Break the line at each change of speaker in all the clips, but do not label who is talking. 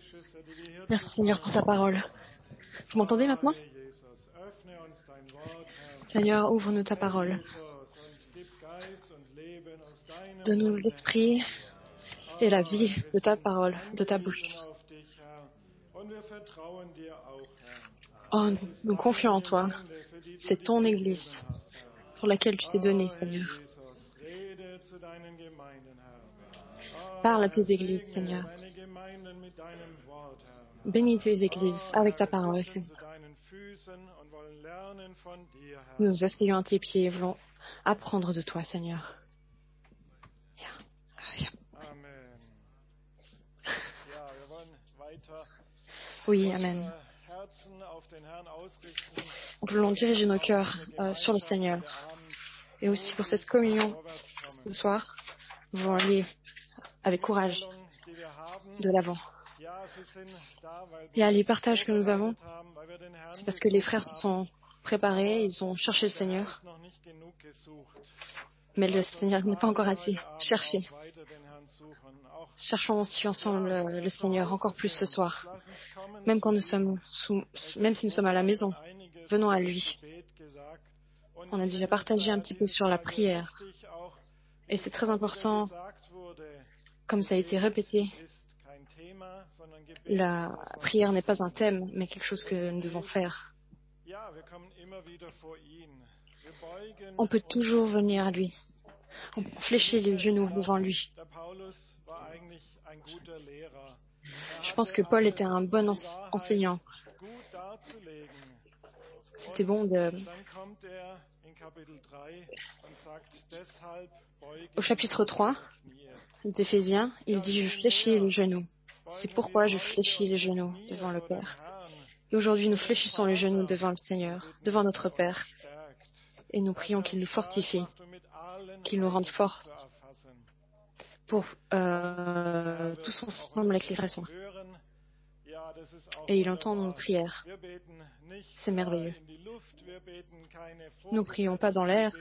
Merci Seigneur pour ta parole. Vous m'entendez maintenant? Seigneur, ouvre-nous ta parole. Donne-nous l'esprit et la vie de ta parole, de ta bouche. Oh, nous confions en toi. C'est ton Église pour laquelle tu t'es donné, Seigneur. Parle à tes églises, Seigneur. Bénis tes églises avec ta parole, Seigneur. Nous nous asseyons à tes pieds et voulons apprendre de toi, Seigneur. Oui, Amen. Nous voulons diriger nos cœurs sur le Seigneur. Et aussi pour cette communion ce soir, nous voulons aller avec courage de l'avant. Il y a les partages que nous avons, c'est parce que les frères se sont préparés, ils ont cherché le Seigneur. Mais le Seigneur n'est pas encore assez cherché. Cherchons aussi ensemble le Seigneur encore plus ce soir. Même quand nous sommes même si nous sommes à la maison, venons à lui. On a déjà partagé un petit peu sur la prière. Et c'est très important, comme ça a été répété, la prière n'est pas un thème, mais quelque chose que nous devons faire. On peut toujours venir à lui. On peut fléchir les genoux devant lui. Je pense que Paul était un bon enseignant. C'était bon de... Au chapitre 3 d'Éphésiens, il dit « Je fléchis les genoux ». C'est pourquoi je fléchis les genoux devant le Père. Et aujourd'hui, nous fléchissons les genoux devant le Seigneur, devant notre Père. Et nous prions qu'il nous fortifie, qu'il nous rende forts pour tous ensemble avec les frères et sœurs. Et il entend nos prières. C'est merveilleux. Nous ne prions pas dans l'air.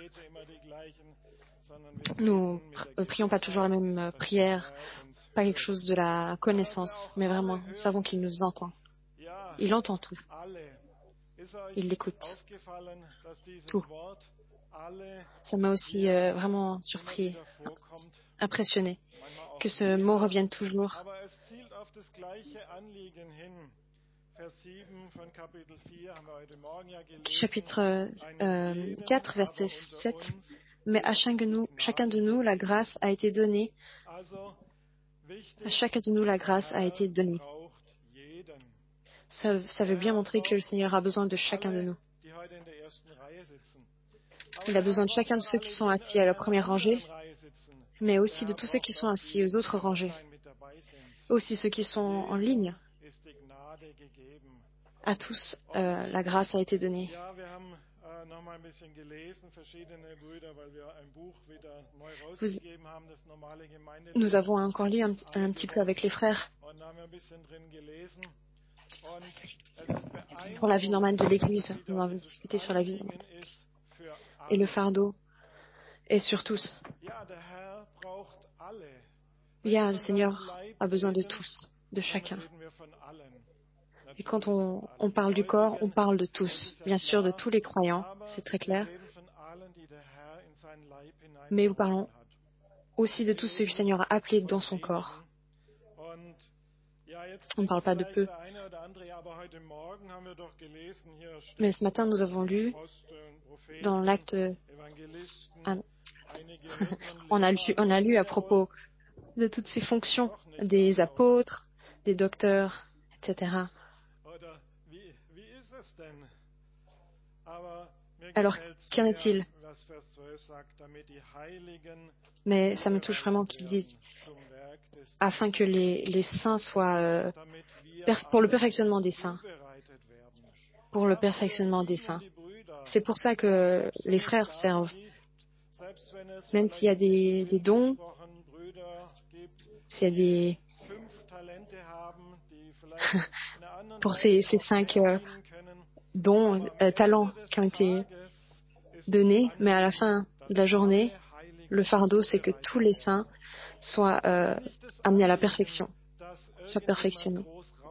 Nous ne prions pas toujours la même prière, pas quelque chose de la connaissance, mais vraiment, nous savons qu'il nous entend. Il entend tout. Il l'écoute. Tout. Ça m'a aussi vraiment surpris, impressionné, que ce mot revienne toujours. Chapitre 4, verset 7. Mais à chacun de nous, la grâce a été donnée. À chacun de nous, la grâce a été donnée. Ça veut bien montrer que le Seigneur a besoin de chacun de nous. Il a besoin de chacun de ceux qui sont assis à la première rangée, mais aussi de tous ceux qui sont assis aux autres rangées. Aussi ceux qui sont en ligne. À tous, la grâce a été donnée. Nous avons encore lu un petit peu avec les frères pour la vie normale de l'Église. Nous avons discuté sur la vie normale. Et le fardeau est sur tous. Le Seigneur a besoin de tous, de chacun. Et quand on parle du corps, on parle de tous. Bien sûr, de tous les croyants, c'est très clair. Mais nous parlons aussi de tous ceux que le Seigneur a appelés dans son corps. On ne parle pas de peu. Mais ce matin, nous avons lu dans l'acte... on a lu à propos de toutes ces fonctions des apôtres, des docteurs, etc. Alors, qu'en est-il? Mais ça me touche vraiment qu'ils disent afin que les saints soient pour le perfectionnement des saints. Pour le perfectionnement des saints. C'est pour ça que les frères servent. Même s'il y a des dons, s'il y a des... pour ces 5 dons, talents qui ont été donnés, mais à la fin de la journée, le fardeau, c'est que tous les saints soient amenés à la perfection, soient perfectionnés.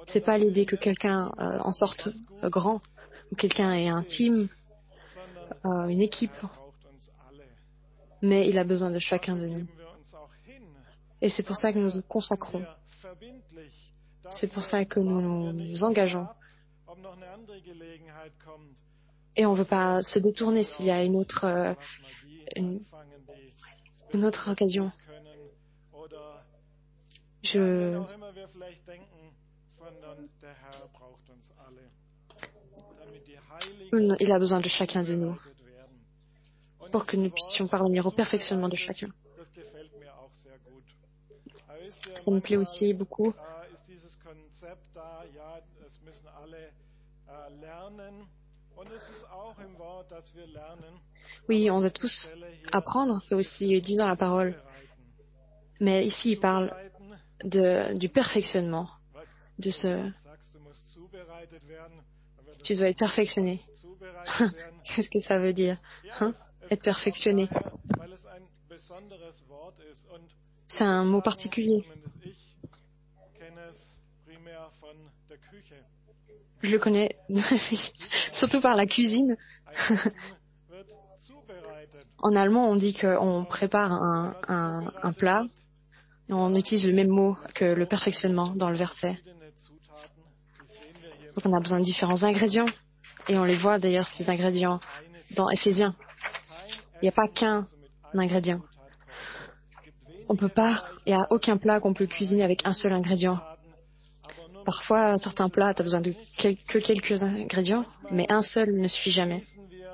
C'est pas l'idée que quelqu'un en sorte grand, ou quelqu'un ait un team, une équipe, mais il a besoin de chacun de nous. Et c'est pour ça que nous nous consacrons. C'est pour ça que nous nous engageons. Et on ne veut pas se détourner s'il y a une autre occasion. Il a besoin de chacun de nous pour que nous puissions parvenir au perfectionnement de chacun. Ça me plaît aussi beaucoup. Oui, on doit tous apprendre, c'est aussi dit dans la parole. Mais ici, il parle du perfectionnement, Tu dois être perfectionné. Qu'est-ce que ça veut dire, hein? Être perfectionné. C'est un mot particulier. Je le connais surtout par la cuisine. En allemand, on dit qu'on prépare un plat et on utilise le même mot que le perfectionnement dans le verset. Donc on a besoin de différents ingrédients et on les voit d'ailleurs ces ingrédients dans Éphésiens. Il n'y a pas qu'un ingrédient. Il n'y a aucun plat qu'on peut cuisiner avec un seul ingrédient. Parfois, certains plats, tu as besoin de que quelques ingrédients, mais un seul ne suffit jamais.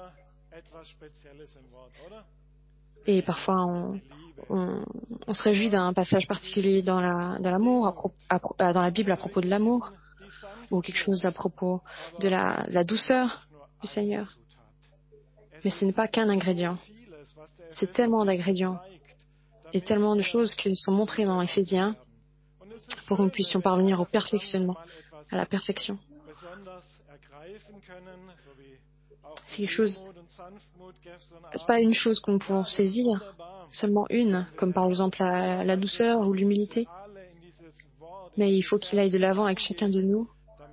Et parfois, on se réjouit d'un passage particulier dans l'amour, dans la Bible à propos de l'amour, ou quelque chose à propos de la douceur du Seigneur. Mais ce n'est pas qu'un ingrédient. C'est tellement d'ingrédients et tellement de choses qui sont montrées dans Éphésiens pour que nous puissions parvenir au perfectionnement, à la perfection. C'est pas une chose que nous pouvons saisir, seulement une, comme par exemple la douceur ou l'humilité. Mais il faut qu'il aille de l'avant avec chacun de nous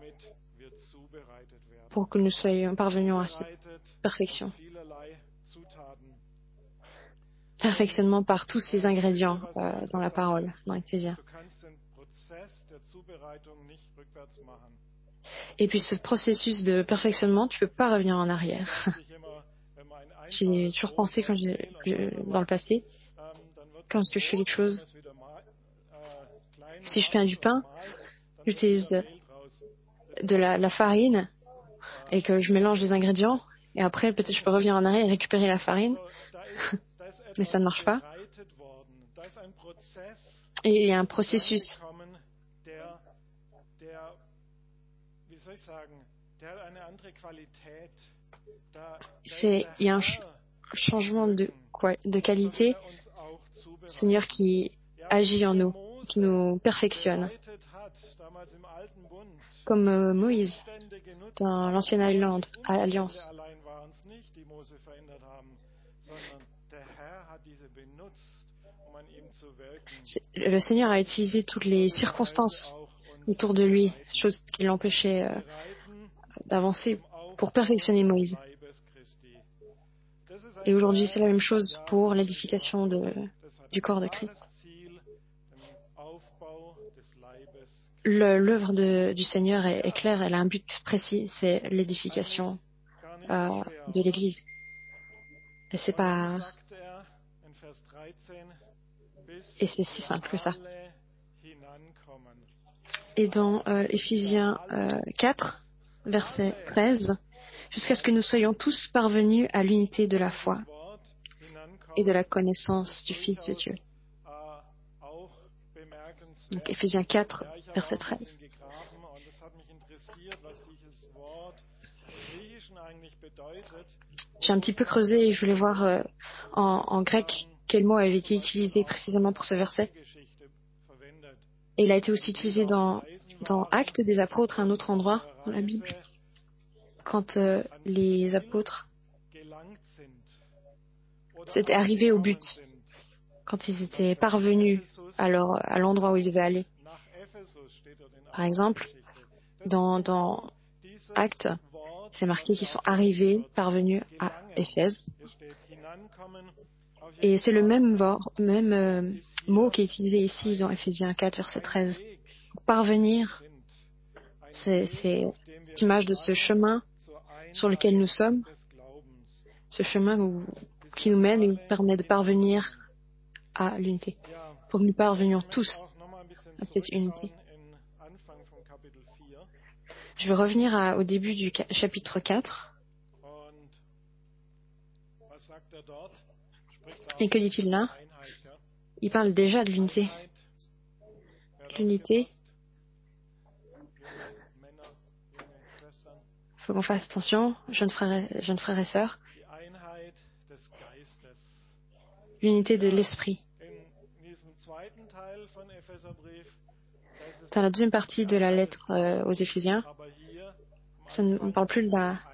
pour que nous soyons parvenus à cette perfection. Perfectionnement par tous ces ingrédients dans la parole, dans Éphésiens. Et puis ce processus de perfectionnement, tu peux pas revenir en arrière. J'ai toujours pensé dans le passé, quand je fais quelque chose, si je fais du pain, j'utilise de la farine et que je mélange les ingrédients et après peut-être je peux revenir en arrière et récupérer la farine, mais ça ne marche pas. Et il y a un processus. Il y a un changement de qualité, Seigneur qui agit en nous, qui nous perfectionne. Comme Moïse dans l'ancienne alliance. Le Seigneur a utilisé toutes les circonstances autour de lui, choses qui l'empêchaient d'avancer pour perfectionner Moïse. Et aujourd'hui, c'est la même chose pour l'édification du corps de Christ. L'œuvre du Seigneur est claire, elle a un but précis, c'est l'édification de l'Église. Et c'est c'est si simple que ça. Et dans Éphésiens 4, verset 13, jusqu'à ce que nous soyons tous parvenus à l'unité de la foi et de la connaissance du Fils de Dieu. Donc Éphésiens 4, verset 13. J'ai un petit peu creusé et je voulais voir en grec quel mot avait été utilisé précisément pour ce verset. Et il a été aussi utilisé dans Actes des apôtres, un autre endroit dans la Bible, quand les apôtres s'étaient arrivés au but, quand ils étaient parvenus à l'endroit où ils devaient aller. Par exemple, Dans Actes, c'est marqué qu'ils sont arrivés, parvenus à Éphèse. Et c'est le même mot qui est utilisé ici dans Éphésiens 4, verset 13. Parvenir, c'est cette image de ce chemin sur lequel nous sommes, ce chemin qui nous mène et nous permet de parvenir à l'unité, pour que nous parvenions tous à cette unité. Je vais revenir au début du chapitre 4. Et que dit-il là? Il parle déjà de l'unité. L'unité. Il faut qu'on fasse attention, jeunes frères et sœurs. L'unité de l'esprit. Dans la deuxième partie de la lettre aux Éphésiens, ça ne parle plus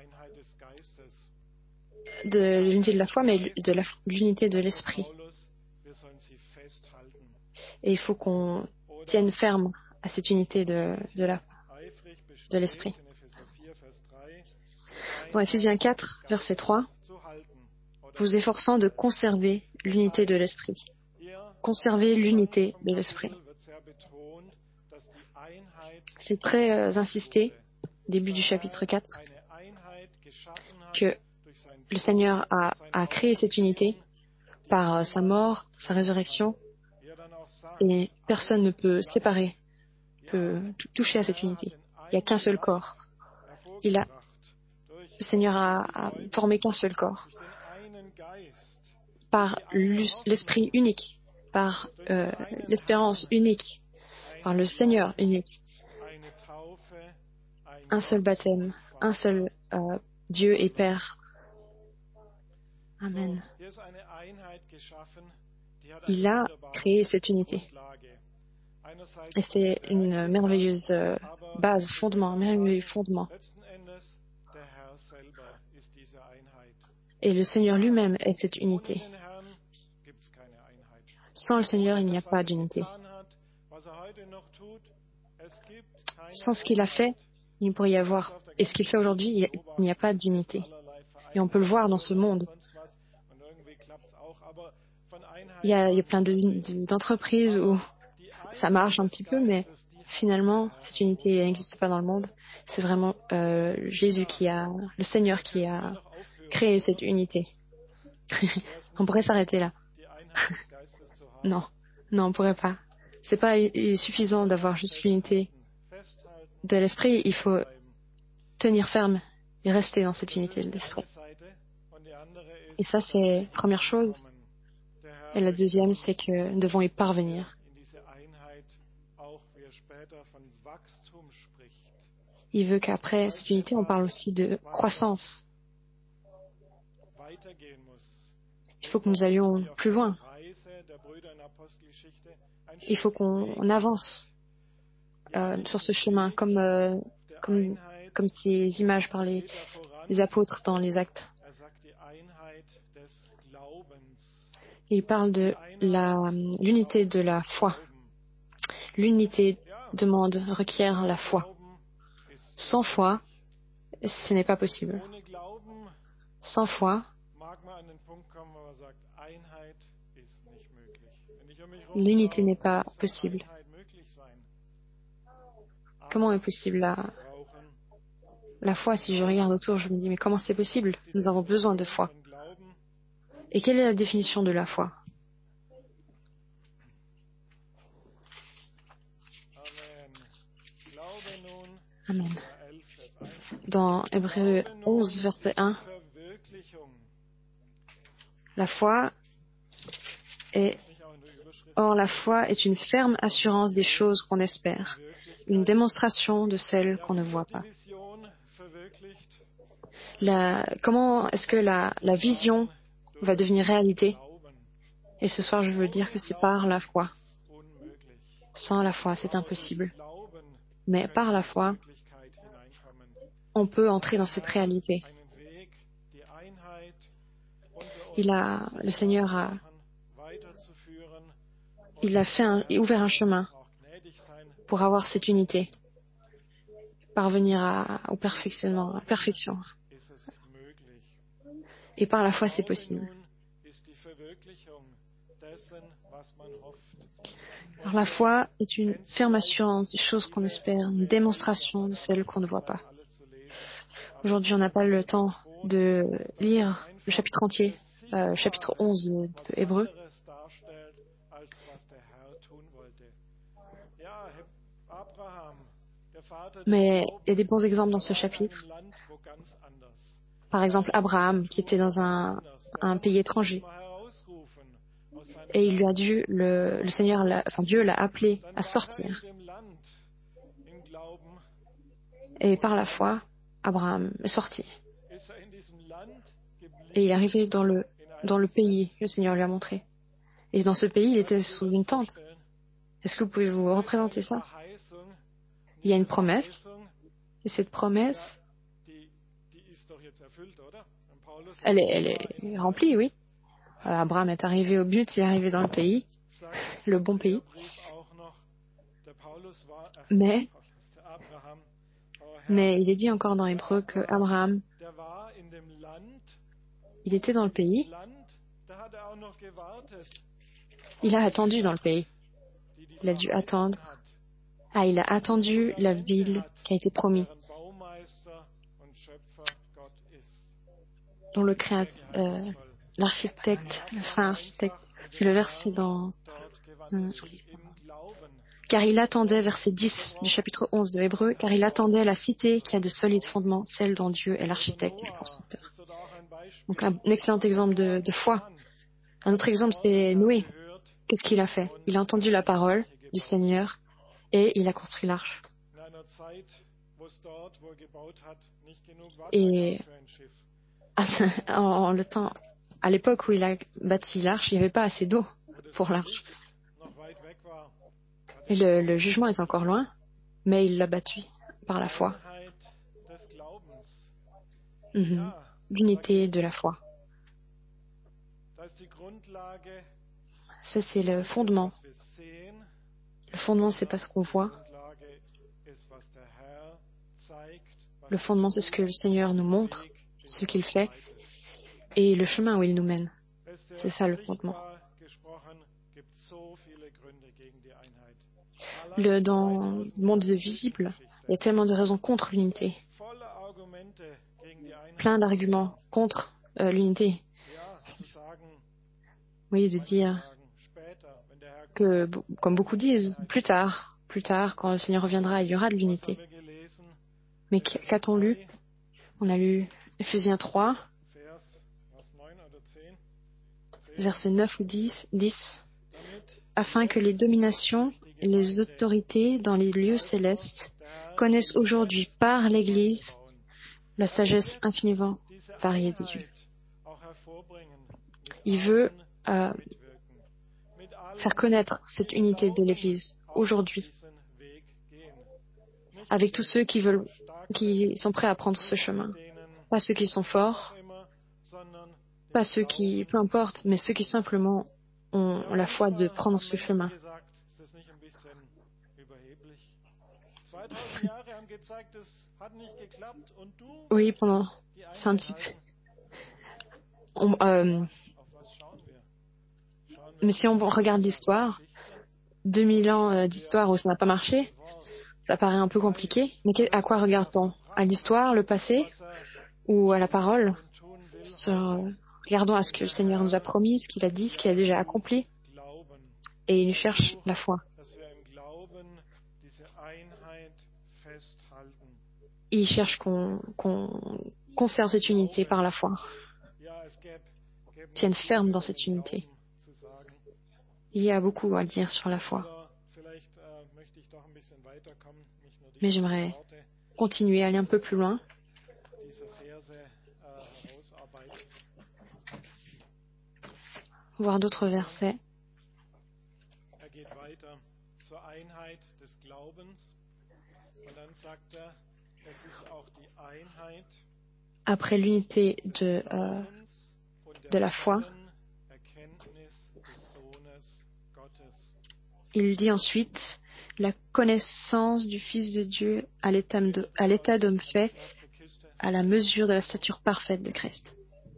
de l'unité de la foi, mais de l'unité de l'esprit. Et il faut qu'on tienne ferme à cette unité de l'esprit. Dans Éphésiens 4, verset 3, vous efforçant de conserver l'unité de l'esprit. Conserver l'unité de l'esprit. C'est très insisté, début du chapitre 4, que le Seigneur a créé cette unité par sa mort, sa résurrection, et personne ne peut séparer, peut toucher à cette unité. Il n'y a qu'un seul corps. Le Seigneur a formé qu'un seul corps. Par l'esprit unique, par l'espérance unique, par le Seigneur unique. Un seul baptême, un seul Dieu et Père. Amen. Il a créé cette unité. Et c'est une merveilleuse base, fondement, un merveilleux fondement. Et le Seigneur lui-même est cette unité. Sans le Seigneur, il n'y a pas d'unité. Sans ce qu'il a fait, il ne pourrait y avoir. Et ce qu'il fait aujourd'hui, il n'y a pas d'unité. Et on peut le voir dans ce monde. Il y a plein d'entreprises où ça marche un petit peu, mais finalement, cette unité n'existe pas dans le monde. C'est vraiment Jésus le Seigneur qui a créé cette unité. On pourrait s'arrêter là. Non, on ne pourrait pas. C'est pas suffisant d'avoir juste l'unité de l'esprit. Il faut tenir ferme et rester dans cette unité de l'esprit. Et ça, c'est la première chose. Et la deuxième, c'est que nous devons y parvenir. Il veut qu'après cette unité, on parle aussi de croissance. Il faut que nous allions plus loin. Il faut qu'on avance sur ce chemin, comme ces images par les apôtres dans les Actes. Il parle de l'unité de la foi. L'unité requiert la foi. Sans foi, ce n'est pas possible. Sans foi, l'unité n'est pas possible. Comment est possible la foi? Si je regarde autour, je me dis, mais comment c'est possible? Nous avons besoin de foi. Et quelle est la définition de la foi? Amen. Dans Hébreux 11, verset 1, la foi est une ferme assurance des choses qu'on espère, une démonstration de celles qu'on ne voit pas. Comment est-ce que la vision va devenir réalité? Et ce soir, je veux dire que c'est par la foi. Sans la foi, c'est impossible. Mais par la foi, on peut entrer dans cette réalité. Le Seigneur a ouvert un chemin pour avoir cette unité. parvenir au perfectionnement, à perfection. Et par la foi, c'est possible. Alors, la foi est une ferme assurance des choses qu'on espère, une démonstration de celles qu'on ne voit pas. Aujourd'hui, on n'a pas le temps de lire le chapitre entier, chapitre 11 de Hébreux. Mais il y a des bons exemples dans ce chapitre. Par exemple, Abraham, qui était dans un pays étranger. Et il lui a dû, le Seigneur, Dieu l'a appelé à sortir. Et par la foi, Abraham est sorti. Et il est arrivé dans le pays que le Seigneur lui a montré. Et dans ce pays, il était sous une tente. Est-ce que vous pouvez vous représenter ça? Il y a une promesse. Et cette promesse, elle est remplie, oui. Abraham est arrivé au but, il est arrivé dans le pays, le bon pays. Mais il est dit encore dans Hébreux que Abraham, il était dans le pays. Il a attendu dans le pays. Il a dû attendre. Il a attendu la ville qui a été promise. Dont l'architecte, c'est le verset dans... Car il attendait, verset 10 du chapitre 11 de Hébreux, car il attendait la cité qui a de solides fondements, celle dont Dieu est l'architecte et le constructeur. Donc un excellent exemple de foi. Un autre exemple, c'est Noé. Qu'est-ce qu'il a fait? Il a entendu la parole du Seigneur et il a construit l'arche. Et à l'époque où il a bâti l'arche, il n'y avait pas assez d'eau pour l'arche. Et le jugement est encore loin, mais il l'a battu par la foi. L'unité de la foi. Ça, c'est le fondement. Le fondement, c'est pas ce qu'on voit. Le fondement, c'est ce que le Seigneur nous montre, ce qu'il fait, et le chemin où il nous mène. C'est ça le fondement. Dans le monde visible, il y a tellement de raisons contre l'unité. Plein d'arguments contre l'unité. Oui, de dire que, comme beaucoup disent, plus tard, quand le Seigneur reviendra, il y aura de l'unité. Mais qu'a-t-on lu? On a lu Ephésiens 3, versets 9 ou 10, afin que les dominations et les autorités dans les lieux célestes connaissent aujourd'hui par l'Église la sagesse infiniment variée de Dieu. Il veut faire connaître cette unité de l'Église aujourd'hui, avec tous ceux qui sont prêts à prendre ce chemin. Pas ceux qui sont forts, pas ceux qui, peu importe, mais ceux qui simplement ont la foi de prendre ce chemin. Oui, c'est un petit peu... mais si on regarde l'histoire, 2000 ans d'histoire où ça n'a pas marché, ça paraît un peu compliqué. Mais à quoi regarde-t-on? À l'histoire, le passé, ou à la parole? Regardons à ce que le Seigneur nous a promis, ce qu'il a dit, ce qu'il a déjà accompli. Et il nous cherche la foi. Il cherche qu'on conserve cette unité par la foi. Tienne ferme dans cette unité. Il y a beaucoup à dire sur la foi. Mais j'aimerais continuer, aller un peu plus loin. Voir d'autres versets. Après l'unité de la foi, il dit ensuite la connaissance du Fils de Dieu à l'état d'homme fait, à la mesure de la stature parfaite de Christ.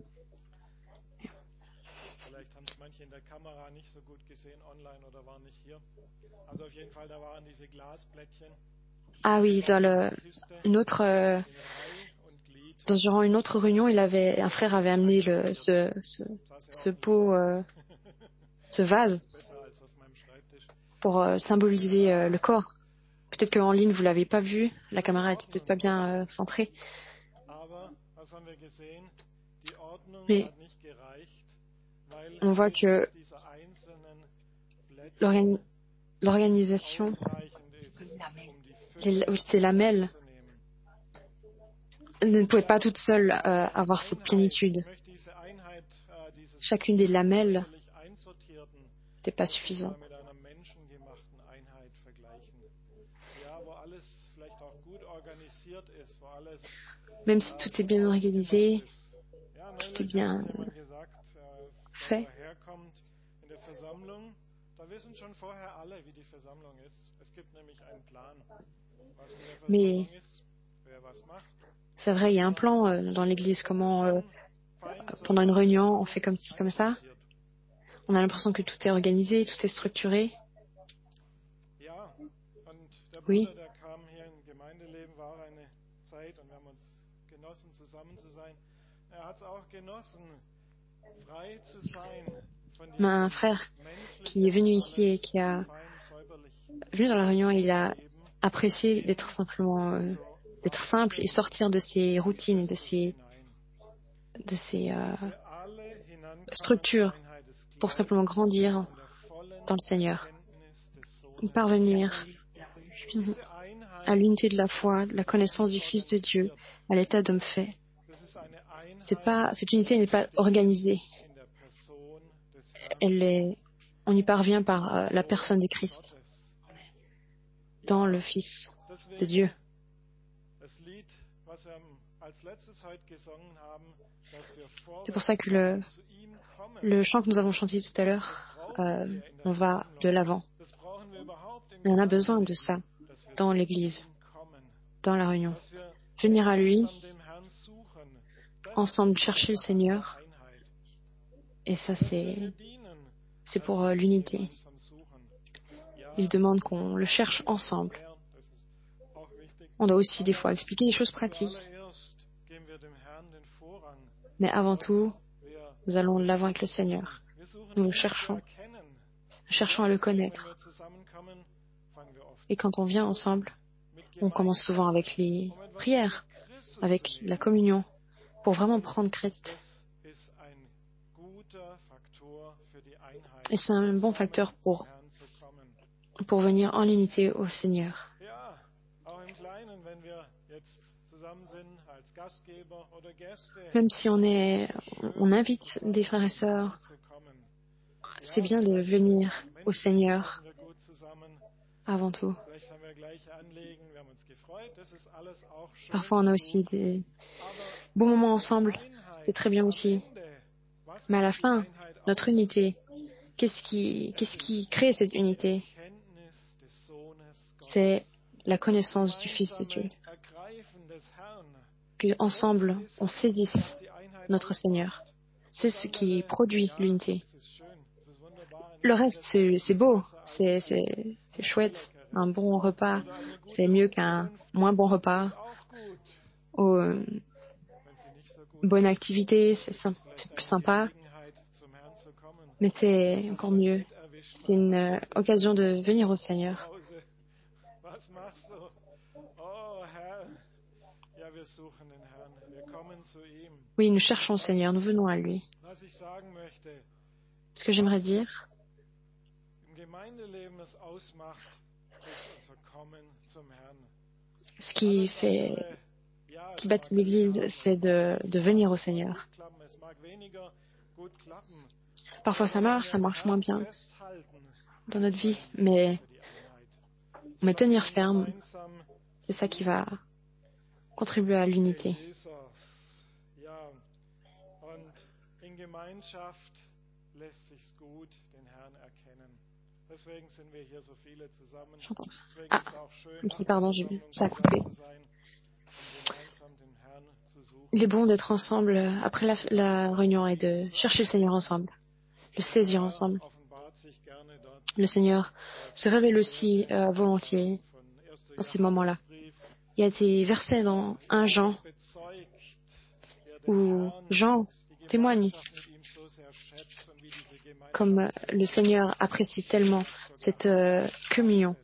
Vielleicht haben es manche in der Kamera nicht so gut gesehen online oder waren nicht hier. Also auf jeden Fall, da waren diese Glasplättchen
Ah oui,
in der Kiste in
durant une autre réunion, un frère avait amené ce pot, ce vase
besser als auf meinem Schreibtisch.
pour symboliser le corps. Peut-être qu'en ligne, vous l'avez pas vu. La caméra était peut-être pas bien centrée.
Aber was haben wir gesehen? Die Ordnung
Mais
hat nicht gereicht, weil
on voit que
dieser einzelnen Blättchen
l'organisation,
ausreichend ist, um die
ces lamelles,
zu nehmen.
ne pouvait pas toute seule avoir cette plénitude.
Ich möchte diese Einheit, dieses
Chacune des lamelles
zufällig einsortierten
n'était pas suffisante.
mit einer menschengemachten Einheit vergleichen. Ja, wo alles vielleicht auch gut organisiert ist, wo alles
Même si tout est bien organisé,
ja,
tout est
neulich hat
bien
uns jemand gesagt,
fait,
wer herkommt in der Versammlung, da wissen schon vorher alle, wie die Versammlung ist. Es gibt nämlich einen Plan, was in der
mais
Versammlung ist, wer was macht.
c'est vrai, il y a un plan dans l'Église, comment pendant une réunion, on fait comme ci, comme ça. On a l'impression que tout est organisé, tout est structuré.
Ja, und der
Oui.
Bruder, der kam hier im Gemeindeleben, war eine Zeit und wir haben uns genossen, zusammen zu sein. Er hat es auch genossen, frei zu sein von
On a un frère qui est venu ici et qui a venu dans la réunion, il a apprécié d'être simplement d'être simple et sortir de ses routines et de ses structures pour simplement grandir dans le Seigneur, parvenir à l'unité de la foi, de la connaissance du Fils de Dieu, à l'état d'homme fait. Cette unité n'est pas organisée. On y parvient par la personne de Christ, dans le Fils de Dieu. C'est pour ça que le chant que nous avons chanté tout à l'heure, on va de l'avant. Et on a besoin de ça dans l'Église, dans la réunion. Venir à lui, ensemble chercher le Seigneur. Et ça, c'est pour l'unité. Il demande qu'on le cherche ensemble. On doit aussi des fois expliquer des choses pratiques. Mais avant tout, nous allons de l'avant avec le Seigneur. Nous le cherchons. Nous cherchons à le connaître. Et quand on vient ensemble, on commence souvent avec les prières, avec la communion, pour vraiment prendre Christ. Et c'est un bon facteur pour venir en unité au Seigneur. Même si on invite des frères et sœurs, c'est bien de venir au Seigneur avant tout. Parfois, on a aussi des bons moments ensemble. C'est très bien aussi. Mais à la fin, notre unité, qu'est-ce qui crée cette unité? C'est la connaissance du Fils de Dieu. Qu'ensemble, on saisisse notre Seigneur. C'est ce qui produit l'unité. Le reste, c'est beau, c'est chouette. Un bon repas, c'est mieux qu'un moins bon repas. Ou bonne activité, c'est plus sympa. Mais c'est encore mieux. C'est une occasion de venir au Seigneur. Oui, nous cherchons le Seigneur, nous venons à lui. Ce que j'aimerais dire, ce qui bâtit l'Église, c'est de venir au Seigneur. Parfois ça marche moins bien dans notre vie, mais tenir ferme, c'est ça qui va contribuer à l'unité. J'entends. Ah, ok, pardon, ça a coupé. Il est bon d'être ensemble après la réunion et de chercher le Seigneur ensemble, le saisir ensemble. Le Seigneur se révèle aussi volontiers dans ces moments-là. Il y a des versets dans 1 Jean où Jean témoigne comme le Seigneur apprécie tellement cette communion.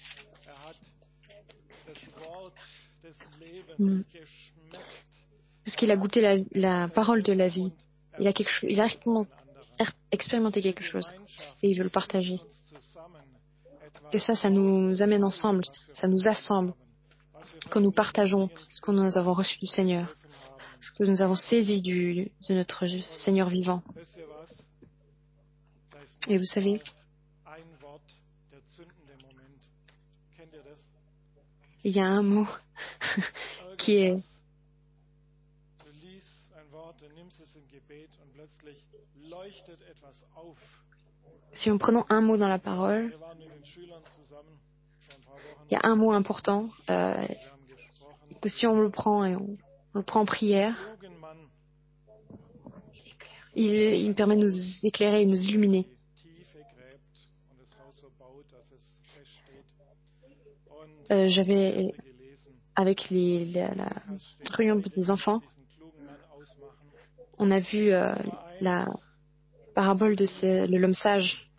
Parce qu'il a goûté la parole de la vie. Il a expérimenté quelque chose et il veut le partager. Et ça nous amène ensemble, ça nous assemble. Quand nous partageons ce que nous avons reçu du Seigneur, ce que nous avons saisi de notre Seigneur vivant. Et vous savez, il y a un mot qui est... Si nous prenons un mot dans la parole, il y a un mot important que si on le prend et on le prend en prière, il permet de nous éclairer et de nous illuminer. J'avais, avec la réunion des enfants, on a vu la parabole de l'homme sage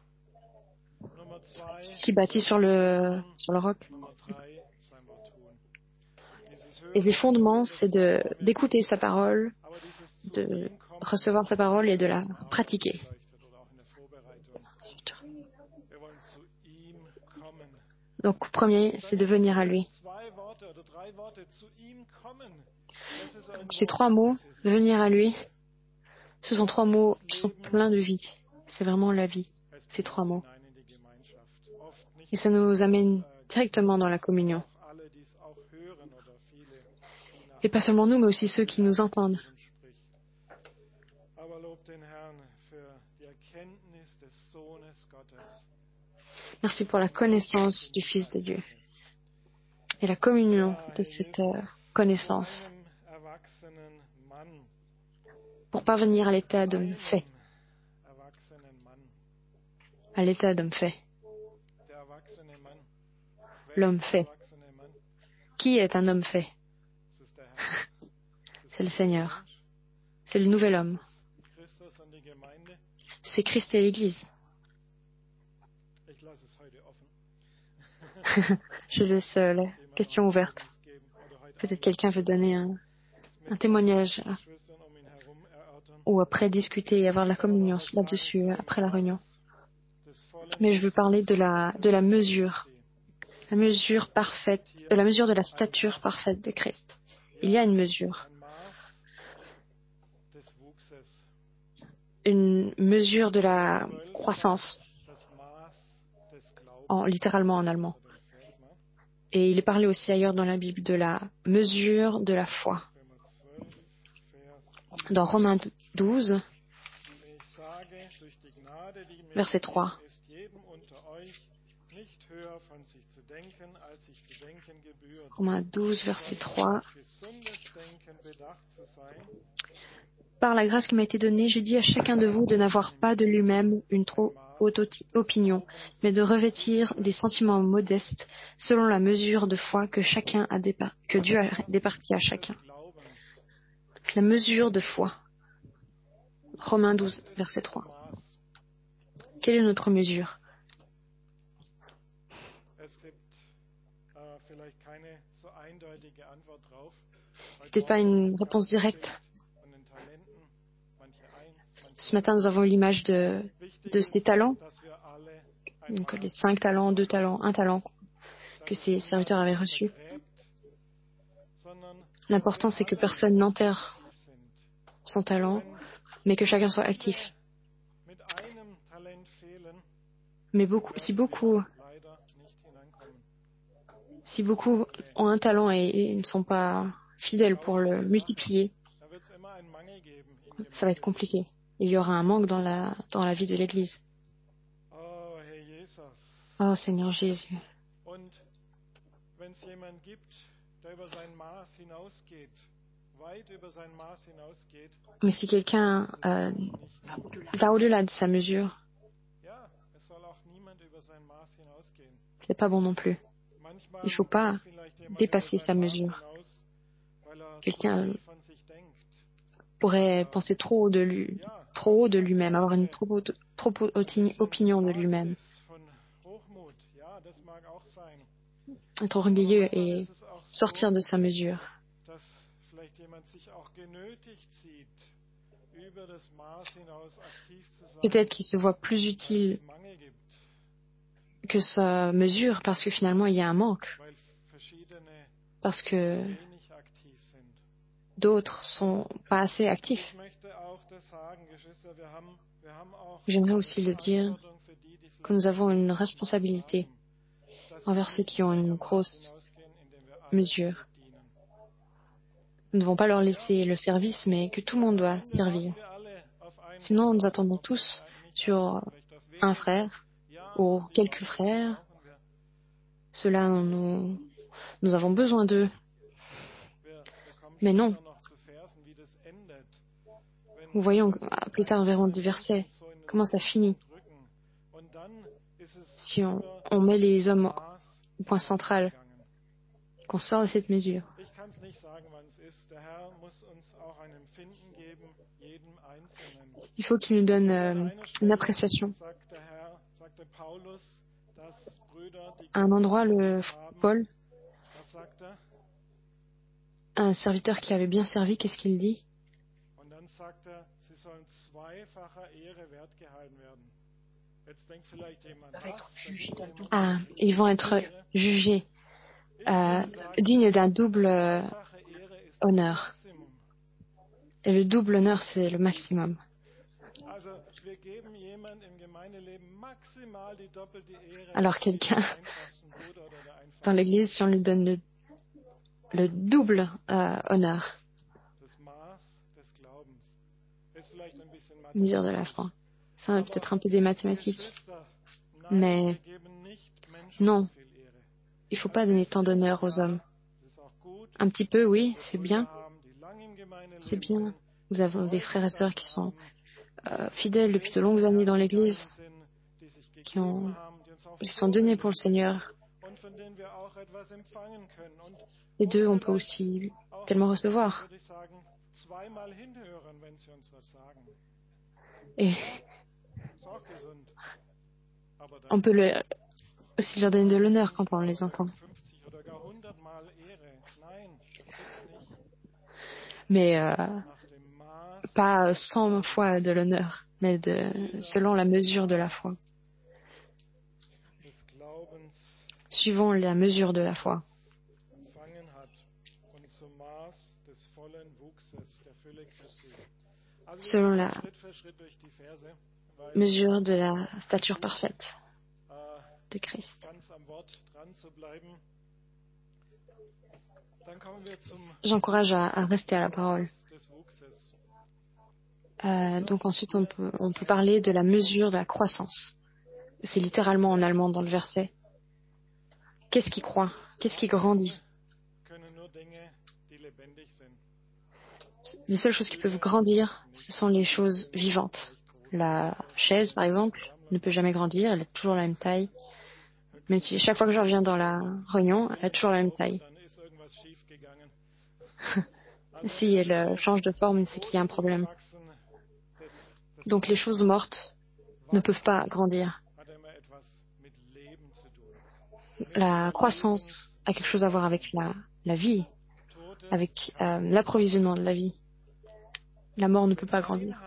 qui bâtit sur le roc. Et les fondements, c'est d'écouter sa parole, de recevoir sa parole et de la pratiquer. Donc, premier, c'est de venir à lui. Ces 3 mots, venir à lui, ce sont 3 mots qui sont pleins de vie. C'est vraiment la vie, ces 3 mots. Et ça nous amène directement dans la communion. Et pas seulement nous, mais aussi ceux qui nous entendent. Merci pour la connaissance du Fils de Dieu et la communion de cette connaissance pour parvenir à l'état d'homme fait. À l'état d'homme fait. L'homme fait. Qui est un homme fait? C'est le Seigneur. C'est le nouvel homme. C'est Christ et l'Église. Je laisse la question ouverte. Peut-être quelqu'un veut donner un témoignage ou après discuter et avoir la communion là-dessus après la réunion. Mais je veux parler de la mesure parfaite, de la mesure de la stature parfaite de Christ. Il y a une mesure de la croissance, littéralement en allemand. Et il est parlé aussi ailleurs dans la Bible de la mesure de la foi. Dans Romains 12, verset 3. Romains 12, verset 3. Par la grâce qui m'a été donnée, je dis à chacun de vous de n'avoir pas de lui-même une trop haute opinion, mais de revêtir des sentiments modestes selon la mesure de foi que Dieu a départie à chacun. La mesure de foi. Romains 12, verset 3. Quelle est notre mesure? Peut-être pas une réponse directe. Ce matin, nous avons eu l'image de ces talents. Donc les 5 talents, 2 talents, 1 talent que ces serviteurs avaient reçus. L'important, c'est que personne n'enterre son talent, mais que chacun soit actif. Mais si beaucoup ont un talent et ne sont pas fidèles pour le multiplier, ça va être compliqué. Il y aura un manque dans la vie de l'Église. Oh Seigneur Jésus.
Und wenn es jemand gibt, der über sein Maß hinausgeht, weit über sein Maß hinausgeht,
Mais si quelqu'un
das ist nicht.
va au-delà de sa mesure,
Ja, es soll auch niemand über sein Maß hinausgehen.
c'est pas bon non plus.
Manchmal
Il faut pas
geht vielleicht jemand über
dépasser sa
sein Maß
mesure.
hinaus, weil er zu
Quelqu'un
viel von sich denkt.
pourrait penser trop haut de lui-même, avoir une trop haute opinion de lui-même,
Ist von Hochmut. Ja, das mag auch sein.
être
Aber
orgueilleux
manchmal
et
ist es auch so,
sortir de sa mesure.
dass vielleicht jemand sich auch genötigt sieht, über das Maß hinaus aktiv zu sein,
Peut-être qu'il se voit plus
weil
utile
es Mangel gibt,
que sa mesure parce que finalement il y a un manque,
weil verschiedene
parce
zu
que
wenig aktiv sind.
d'autres sont pas assez actifs.
Ich möchte auch das sagen, Geschwister, wir haben auch
J'aimerais
eine
aussi le dire
Verantwortung für die
que nous
vielleicht
avons une
ein großes Maß
responsabilité
haben, dass wir
envers ceux
nicht
qui ont
über
une
ihr Maß
grosse
hinausgehen, indem wir alle
mesure.
dienen.
Nous ne devons pas leur laisser le service, mais que tout le monde doit
Am Ende
servir.
warten wir alle auf einen
Sinon, nous
Bruder,
attendons
wobei
tous
nicht
sur
alle, vielleicht auf
un
wenige.
frère
Ja,
ou
die
quelques
brauchen
frères.
wir.
Cela, nous avons besoin d'eux.
Wir kommen
Mais non.
später noch zu Versen, wie das endet. Wenn
Nous voyons,
wir so
plus tard, nous verrons du verset,
uns so in den
comment ça finit.
Mittelpunkt rücken. Und dann ist es
Si
über
on met les hommes
Maß
au point central,
hinausgegangen.
qu'on sort de cette mesure.
Ich kann es nicht sagen, wann es ist. Der Herr muss uns auch ein Empfinden geben, jedem Einzelnen.
Il faut qu'il nous donne
An einer
une
Stelle
appréciation.
sagte Paulus, dass Brüder, die
À un endroit,
haben,
Paul,
was sagt er?
un serviteur qui avait bien servi, qu'est-ce qu'il dit?
Und dann sagt er, sie sollen zweifacher Ehre wert gehalten werden. Jetzt denkt vielleicht jemand,
Ah, ils vont être jugés dignes d'un double honneur. Et le double honneur, c'est le maximum. Alors quelqu'un dans l'Église, si on lui donne le double honneur, mesure de la foi. Ça va peut-être un peu des mathématiques. Mais non, il ne faut pas donner tant d'honneur aux hommes. Un petit peu, oui, c'est bien. C'est bien. Nous avons des frères et sœurs qui sont fidèles depuis de longues années dans l'Église, qui sont donnés pour le Seigneur. Et d'eux, on peut aussi tellement recevoir. Et on peut aussi leur donner de l'honneur quand on les entend. Mais pas 100 fois de l'honneur, mais selon la mesure de la foi. Suivons la mesure de la foi. Selon la mesure de la stature parfaite de Christ. J'encourage à rester à la parole. Donc ensuite, on peut parler de la mesure de la croissance. C'est littéralement en allemand dans le verset. Qu'est-ce qui croît? Qu'est-ce qui grandit? Les seules choses qui peuvent grandir, ce sont les choses vivantes. La chaise, par exemple, ne peut jamais grandir, elle a toujours la même taille. Même si chaque fois que je reviens dans la réunion, elle a toujours la même taille. Si elle change de forme, c'est qu'il y a un problème. Donc les choses mortes ne peuvent pas grandir. La croissance a quelque chose à voir avec la vie, avec l'approvisionnement de la vie. La mort ne peut pas grandir.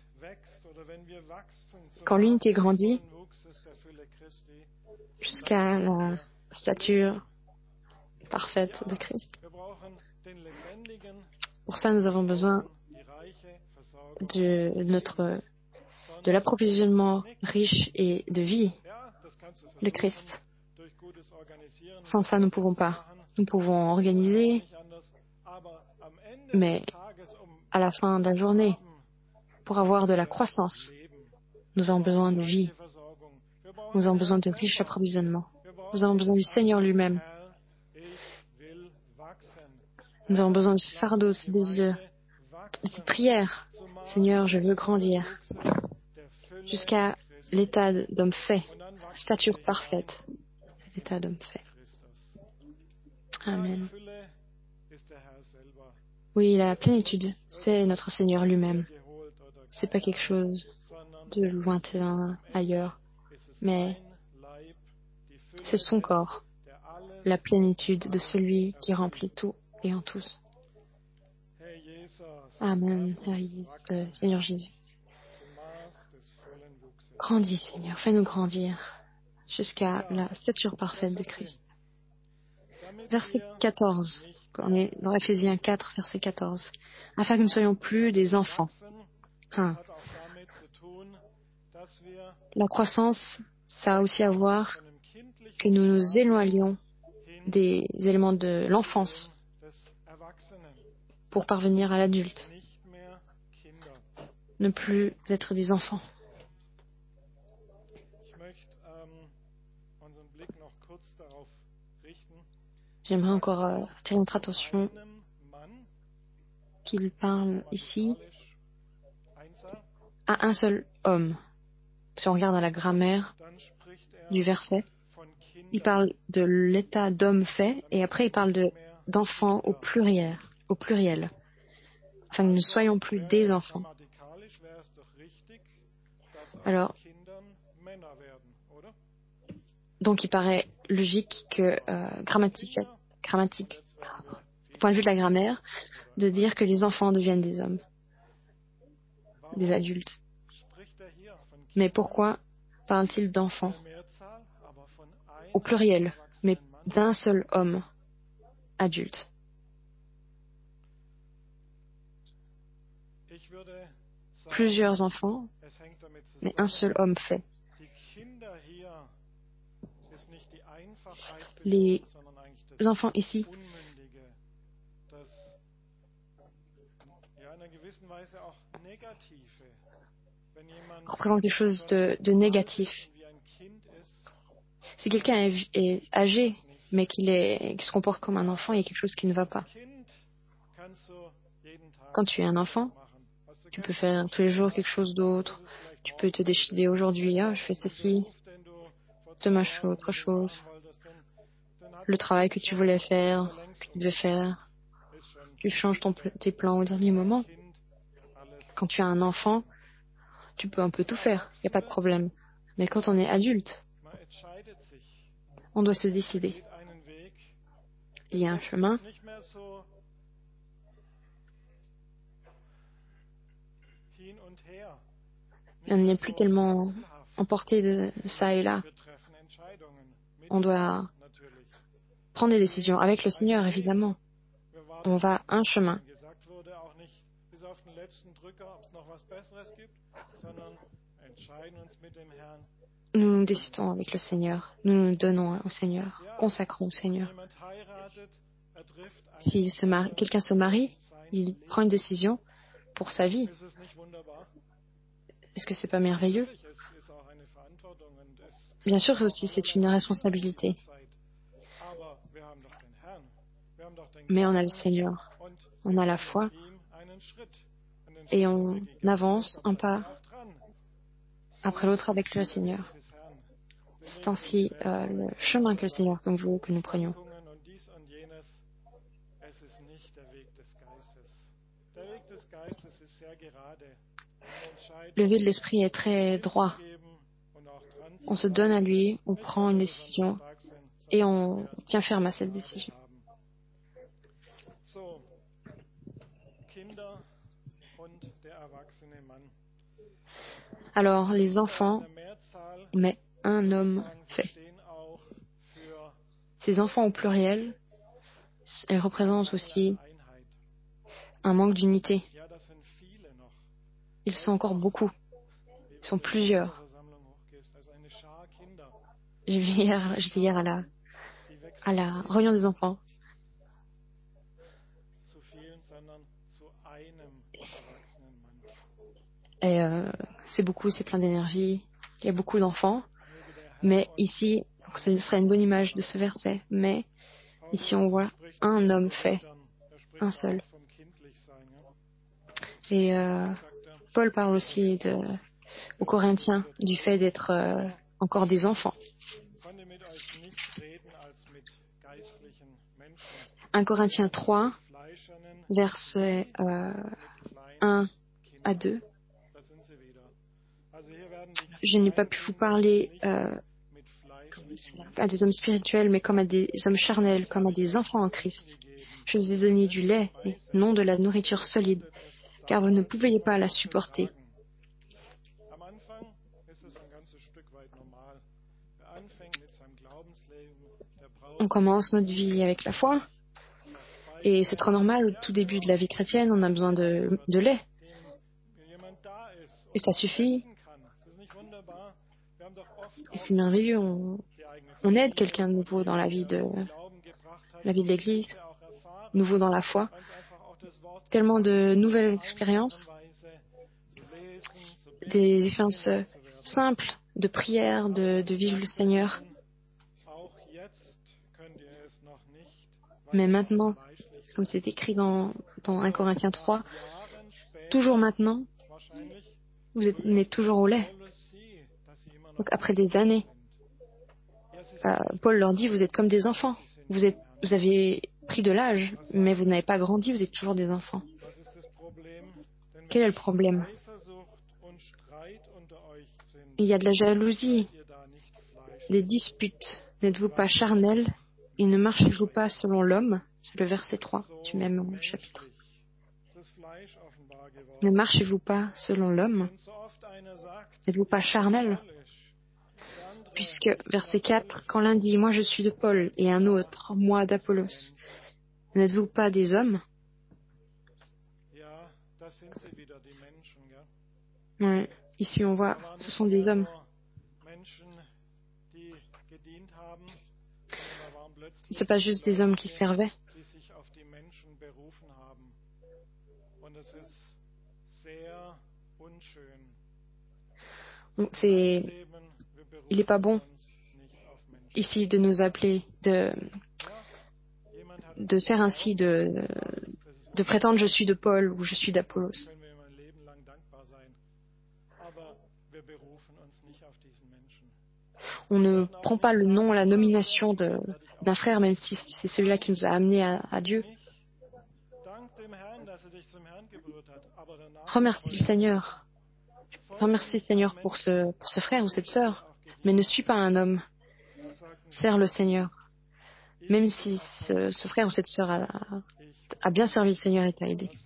Quand l'unité grandit jusqu'à la stature parfaite de Christ, pour ça nous avons besoin de l'approvisionnement riche et de vie de Christ. Sans ça, nous ne pouvons pas. Nous pouvons organiser, mais à la fin de la journée, pour avoir de la croissance, nous avons besoin de vie. Nous avons besoin de riches approvisionnements. Nous avons besoin du Seigneur lui-même. Nous avons besoin de ce fardeau, de ces prières. Seigneur, je veux grandir jusqu'à l'état d'homme fait, stature parfaite, l'état d'homme fait. Amen. Oui, la plénitude, c'est notre Seigneur lui-même. C'est pas quelque chose de lointain ailleurs, mais c'est son corps, la plénitude de celui qui remplit tout et en tous. Amen, Seigneur Jésus. Grandis, Seigneur, fais-nous grandir jusqu'à la stature parfaite de Christ. Verset 14, on est dans Ephésiens 4, verset 14. Afin que nous ne soyons plus des enfants. La croissance, ça a aussi à voir que nous nous éloignions des éléments de l'enfance pour parvenir à l'adulte. Ne plus être des enfants. J'aimerais encore attirer notre attention qu'il parle ici à un seul homme. Si on regarde à la grammaire du verset, il parle de l'état d'homme fait et après il parle d'enfants au pluriel. Afin que nous ne soyons plus des enfants. Alors, donc il paraît logique que grammatique, du point de vue de la grammaire, de dire que les enfants deviennent des hommes, des adultes. Mais pourquoi parle-t-il d'enfants au pluriel, mais d'un seul homme adulte? Plusieurs enfants, mais un seul homme fait. Les enfants ici représentent quelque chose de négatif. Si quelqu'un est âgé, mais qu'il se comporte comme un enfant, il y a quelque chose qui ne va pas. Quand tu es un enfant, tu peux faire tous les jours quelque chose d'autre. Tu peux te décider aujourd'hui, je fais ceci, demain je fais autre chose. Le travail que tu voulais faire, que tu devais faire, tu changes tes plans au dernier moment. Quand tu es un enfant, tu peux un peu tout faire, il n'y a pas de problème. Mais quand on est adulte, on doit se décider. Il y a un chemin. Et on n'est plus tellement emporté de ça et là. On doit prendre des décisions avec le Seigneur, évidemment. On va un chemin. Nous nous décidons avec le Seigneur. Nous nous donnons au Seigneur. Consacrons au Seigneur. Si quelqu'un se marie, il prend une décision pour sa vie. Est-ce que c'est pas merveilleux? Bien sûr aussi, c'est une responsabilité. Mais on a le Seigneur. On a la foi. Et on avance un pas après l'autre avec le Seigneur. C'est ainsi le chemin que le Seigneur veut que nous prenions. Le vie de l'esprit est très droit. On se donne à lui, on prend une décision et on tient ferme à cette décision. Alors, les enfants, mais un homme fait. Ces enfants au pluriel, elles représentent aussi un manque d'unité. Ils sont encore beaucoup. Ils sont plusieurs. J'étais hier à la réunion des enfants. Et c'est beaucoup, c'est plein d'énergie. Il y a beaucoup d'enfants. Mais ici, ce serait une bonne image de ce verset, mais ici on voit un homme fait, un seul. Et Paul parle aussi aux Corinthiens du fait d'être encore des enfants. 1 Corinthiens 3, versets 1 à 2. Je n'ai pas pu vous parler à des hommes spirituels, mais comme à des hommes charnels, comme à des enfants en Christ. Je vous ai donné du lait et non de la nourriture solide, car vous ne pouviez pas la supporter. On commence notre vie avec la foi, et c'est trop normal, au tout début de la vie chrétienne, on a besoin de lait. Et ça suffit. Et c'est merveilleux, on aide quelqu'un de nouveau dans la vie de l'Église, nouveau dans la foi. Tellement de nouvelles expériences, des expériences simples de prière, de vivre le Seigneur. Mais maintenant, comme c'est écrit dans 1 Corinthiens 3, toujours maintenant, vous êtes toujours au lait. Donc après des années, Paul leur dit, vous êtes comme des enfants. Vous avez pris de l'âge, mais vous n'avez pas grandi, vous êtes toujours des enfants. Quel est le problème? Il y a de la jalousie, des disputes. N'êtes-vous pas charnels et ne marchez-vous pas selon l'homme? C'est le verset 3 du même chapitre. Ne marchez-vous pas selon l'homme? N'êtes-vous pas charnels? Puisque, verset 4, quand l'un dit « Moi je suis de Paul » et un autre « Moi d'Apollos », n'êtes-vous pas des hommes? Ouais, ici on voit, ce sont des hommes. Ce n'est pas juste des hommes qui servaient. Donc, il n'est pas bon ici de nous appeler, de faire ainsi, de prétendre je suis de Paul ou je suis d'Apollos. On ne prend pas le nom, la nomination d'un frère, même si c'est celui-là qui nous a amenés à Dieu. Remercie le Seigneur. Remercie le Seigneur pour ce frère ou cette sœur, mais ne suis pas un homme. Sers le Seigneur. Même si ce frère ou cette sœur a bien servi le Seigneur et t'a aidé.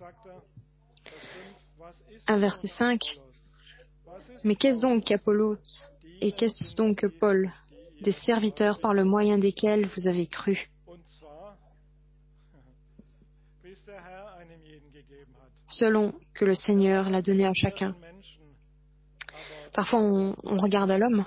Un verset 5. Mais qu'est-ce donc qu'Apollos et qu'est-ce donc que Paul, des serviteurs par le moyen desquels vous avez cru? Selon que le Seigneur l'a donné à chacun. Parfois on regarde à l'homme,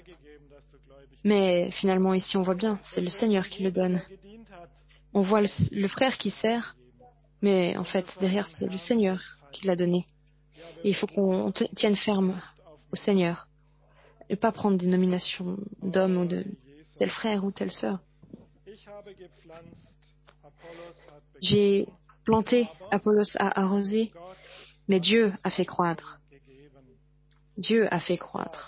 mais finalement ici on voit bien, c'est le Seigneur qui le donne. On voit le frère qui sert, mais en fait derrière c'est le Seigneur qui l'a donné. Et il faut qu'on tienne ferme au Seigneur et pas prendre des nominations d'hommes ou de tel frère ou telle sœur. J'ai planté, Apollos a arrosé, mais Dieu a fait croître. Dieu a fait croître.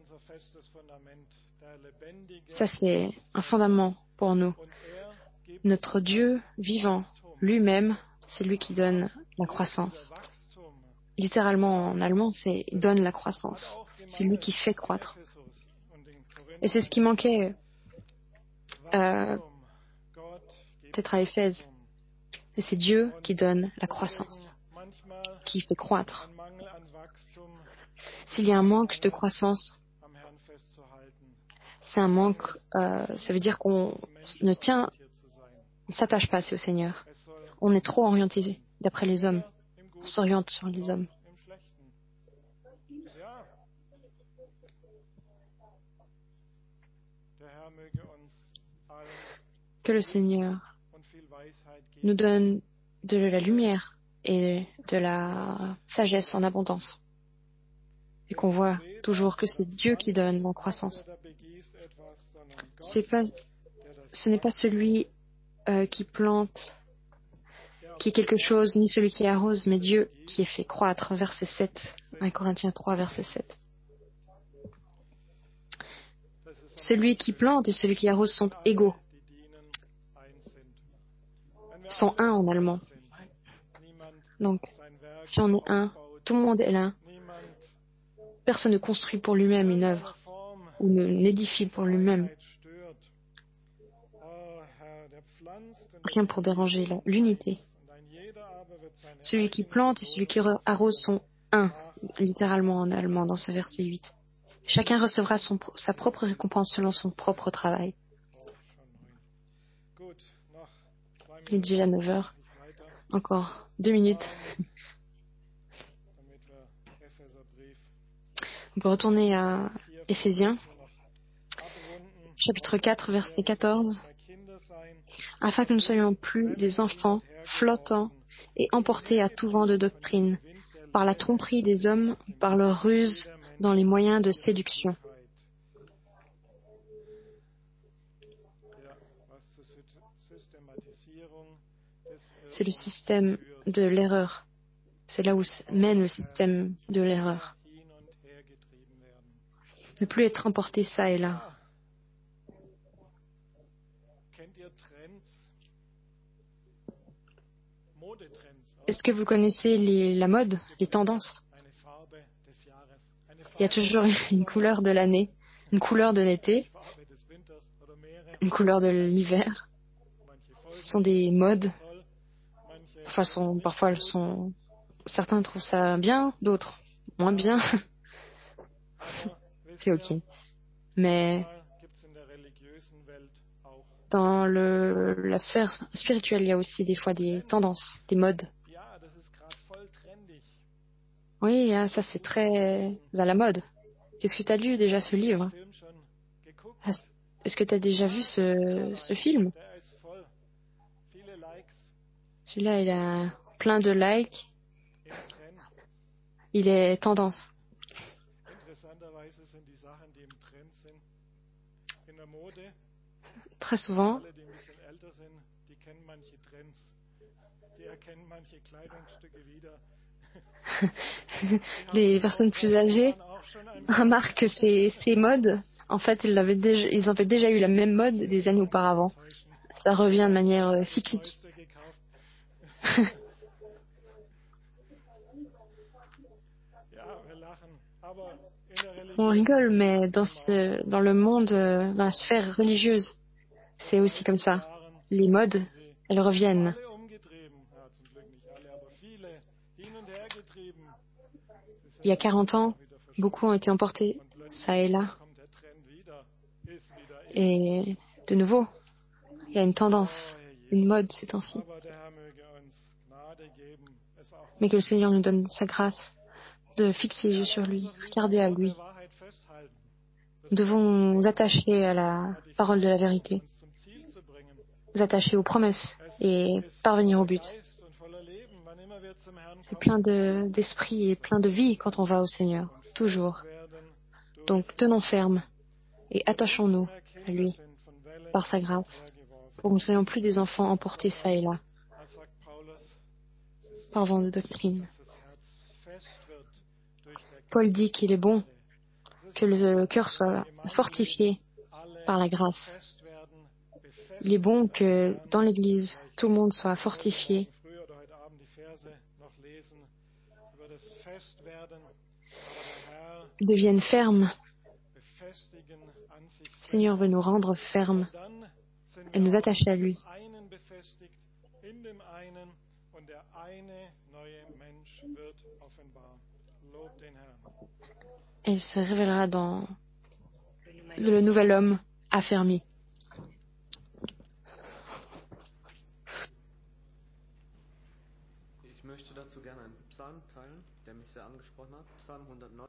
Ça, c'est un fondament pour nous. Notre Dieu vivant, lui-même, c'est lui qui donne la croissance. Littéralement, en allemand, c'est « donne la croissance ». C'est lui qui fait croître. Et c'est ce qui manquait peut-être à Éphèse. Et c'est Dieu qui donne la croissance, qui fait croître. S'il y a un manque de croissance, c'est un manque, ça veut dire qu'on ne s'attache pas assez au Seigneur. On est trop orienté d'après les hommes. On s'oriente sur les hommes. Que le Seigneur nous donne de la lumière et de la sagesse en abondance. Et qu'on voit toujours que c'est Dieu qui donne la croissance. Ce n'est pas celui qui plante, qui est quelque chose, ni celui qui arrose, mais Dieu qui est fait croître. Verset 7, 1 Corinthiens 3, verset 7. Celui qui plante et celui qui arrose sont égaux, sont un en allemand. Donc, si on est un, tout le monde est l'un. Personne ne construit pour lui-même une œuvre ou n'édifie pour lui-même. Rien pour déranger l'unité. Celui qui plante et celui qui arrose sont un, littéralement en allemand dans ce verset 8. Chacun recevra sa propre récompense selon son propre travail. Il est déjà 9 heures. Encore 2 minutes. On peut retourner à Éphésiens, chapitre 4, verset 14. Afin que nous ne soyons plus des enfants flottants et emportés à tout vent de doctrine, par la tromperie des hommes, par leur ruse dans les moyens de séduction. C'est le système de l'erreur. C'est là où mène le système de l'erreur. Ne plus être emporté ça et là. Est-ce que vous connaissez la mode, les tendances? Il y a toujours une couleur de l'année, une couleur de l'été, une couleur de l'hiver. Ce sont des modes. Parfois, elles sont. Certains trouvent ça bien, d'autres moins bien. C'est ok. Mais dans la sphère spirituelle, il y a aussi des fois des tendances, des modes. Oui, ça c'est très à la mode. Est-ce que tu as lu déjà ce livre? Est-ce que tu as déjà vu ce film? Celui-là, il a plein de likes. Il est tendance. Très souvent, les personnes plus âgées remarquent que ces modes, en fait, ils avaient déjà eu la même mode des années auparavant. Ça revient de manière cyclique. On rigole, mais dans le monde, dans la sphère religieuse, c'est aussi comme ça. Les modes, elles reviennent. Il y a 40 ans, beaucoup ont été emportés, ça et là. Et de nouveau, il y a une tendance, une mode ces temps-ci. Mais que le Seigneur nous donne sa grâce de fixer les yeux sur lui, regarder à lui. Nous devons nous attacher à la parole de la vérité, nous attacher aux promesses et parvenir au but. C'est plein d'esprit et plein de vie quand on va au Seigneur, toujours. Donc tenons ferme et attachons-nous à lui par sa grâce, pour que nous ne soyons plus des enfants emportés ça et là par vent de doctrine. Paul dit qu'il est bon que le cœur soit fortifié par la grâce. Il est bon que dans l'Église, tout le monde soit fortifié. Devienne ferme. Le Seigneur veut nous rendre fermes et nous attacher à lui. Et il se révélera dans le nouvel homme affermi.
Ich möchte dazu gerne einen Psalm teilen, der mich sehr angesprochen hat. Psalm 109.